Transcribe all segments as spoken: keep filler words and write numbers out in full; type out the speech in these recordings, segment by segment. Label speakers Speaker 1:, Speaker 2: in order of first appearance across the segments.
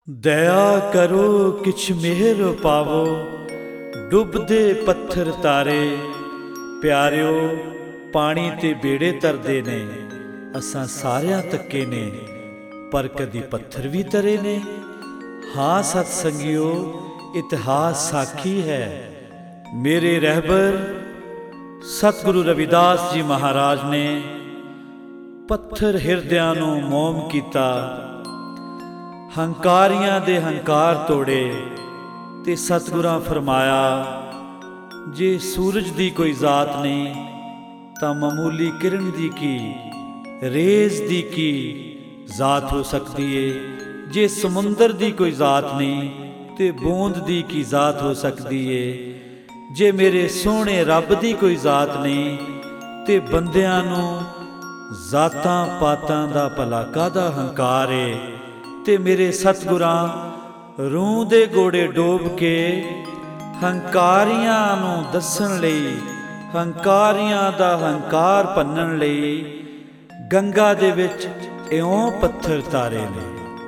Speaker 1: दया करो किछ मेहर पावो, डुबदे पत्थर तारे। प्यारिओ पानी ते बेड़े तरदे ने, असां सारियां तक्के ने, पर कदी पत्थर भी तरे ने। हाँ सतसंगियो, इतिहास साखी है। मेरे रहबर सतगुरु रविदास जी महाराज ने पत्थर हिरदियां नूं मोम कीता, हंकारियां दे हंकार तोड़े। ते सतगुरां फरमाया, जे सूरज दी कोई जात नहीं तां मामूली किरण दी की, रेज दी की जात हो सकती है। जे समुंदर दी कोई जात नहीं ते बूंद दी की जात हो सकती है। जे मेरे सोहणे रब दी कोई जात नहीं ते बंदियां नूं जातां पातां दा भला काहदा हंकार है। ते मेरे सतगुरां रूह दे गोड़े डोब के हंकारियां नूं दस्सण लई, हंकारियां दा हंकार भन्नण लई गंगा दे विच इउं पत्थर तारे ने।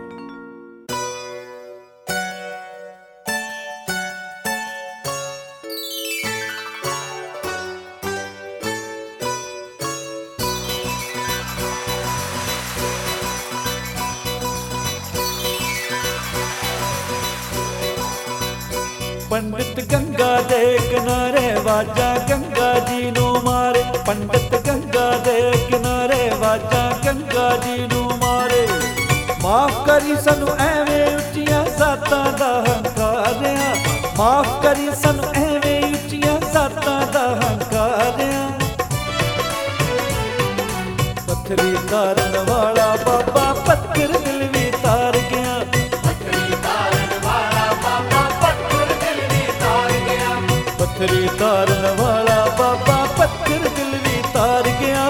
Speaker 1: पंडित गंगा दे किनारे वाजा गंगा जी नू मारे। पंडित गंगा दे किनारे वाजा गंगा जी नू मारे। माफ करी सानू एवें उच्चियां जातां दा हंकारिया, माफ करी सानू एवें उच्चियां जातां दा हंकारिया। पत्थरी तारन वाला बाबा पत्थर दिल भी तार गया। पत्थरी तारन वाला बाबा पत्थर दिल भी तार गया।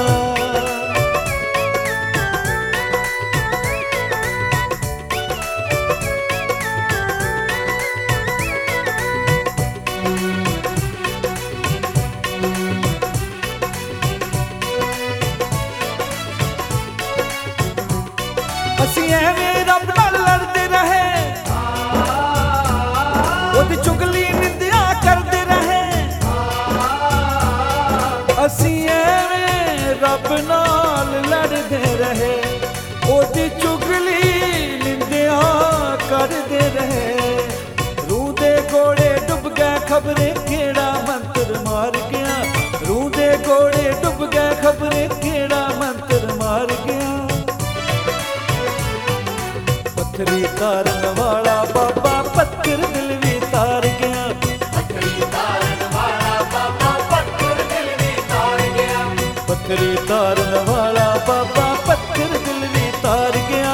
Speaker 1: असीं एवें रब नाल लड़दे रहे, ओदी चुगली निंदिया करदे रहे। असीं एवें रब नाल लड़दे रहे, ओदी चुगली निंदिया करदे रहे। रूह दे गोड़े डुब गए खबरे केड़ा मंत्र मार गया। रूह दे गोड़े डुब गए खबरे केड़ा मंत्र मार गया। पत्थरी तारन वाला बाबा पत्थर दिल भी तार गया। पत्थरी तारन वाला बाबा पत्थर दिल भी तार गया। पत्थरी तारन वाला बाबा पत्थर दिल भी तार गया।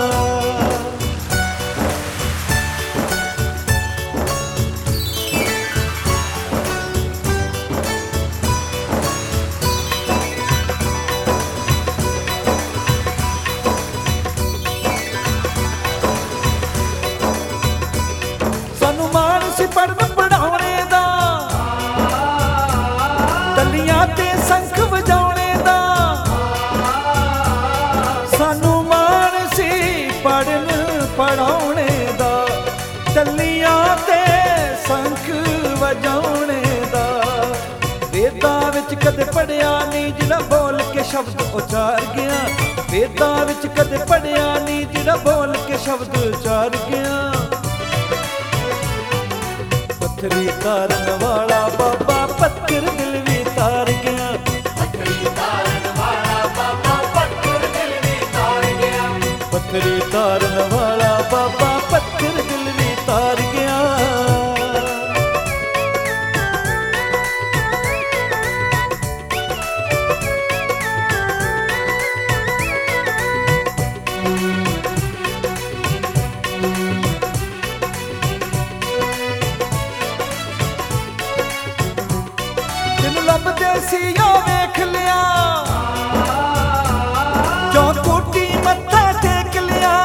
Speaker 1: पढ़न पढ़ाने दा, टल्लियां ते संख वजाने दा। सानू मान सी पढ़न पढ़ाने दा, टल्लियां ते संख वजाने दा। वेदां विच कदे पढ़िया नहीं जिहड़ा बोल के शब्द उचार गया। वेदां विच कदे पढ़िया नहीं जिहड़ा बोल के शब्द उचार गया। पत्थरी तारन वाला बाबा पत्थर दिल भी तार गया। पत्थरी तारन वाला बाबा पत्थर दिल भी तार गया। पत्थरी तारन वाला बाबा पत्थर दिल भी तार गया। लभदे सी ओ वेख लिया, जो कोटी मत्था टेक लिया।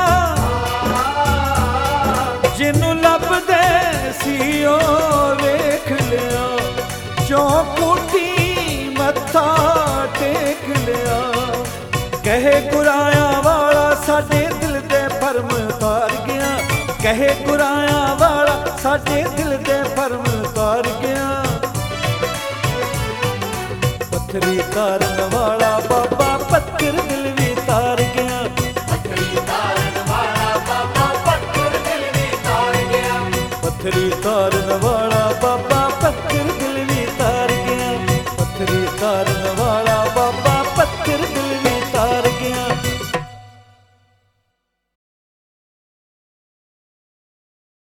Speaker 1: जिन्नू लभदे सी ओ वेख लिया, जो कोटी मत्था टेक लिया। कहे गुराया वाला साडे दिल दे भरम उतार गया। ਕਹੇ ਗੁਰਾਇਆ ਵਾਲਾ ਸਾਡੇ ਦਿਲ ਦੇ ਭਰਮ ਤਾਰ ਗਿਆ। ਪੱਥਰੀ ਤਾਰਨ ਵਾਲਾ ਬਾਬਾ ਪੱਥਰ ਦਿਲ ਵੀ ਤਾਰ ਗਿਆ।
Speaker 2: ਪੱਥਰੀ ਤਾਰਨ ਵਾਲਾ ਬਾਬਾ ਪੱਥਰ ਦਿਲ ਵੀ ਤਾਰ ਗਿਆ।
Speaker 1: ਪੱਥਰੀ ਤਾਰਨ ਵਾਲਾ ਬਾਬਾ ਪੱਥਰ ਦਿਲ ਵੀ ਤਾਰ ਗਿਆ। ਪੱਥਰੀ ਤਾਰਨ ਵਾਲਾ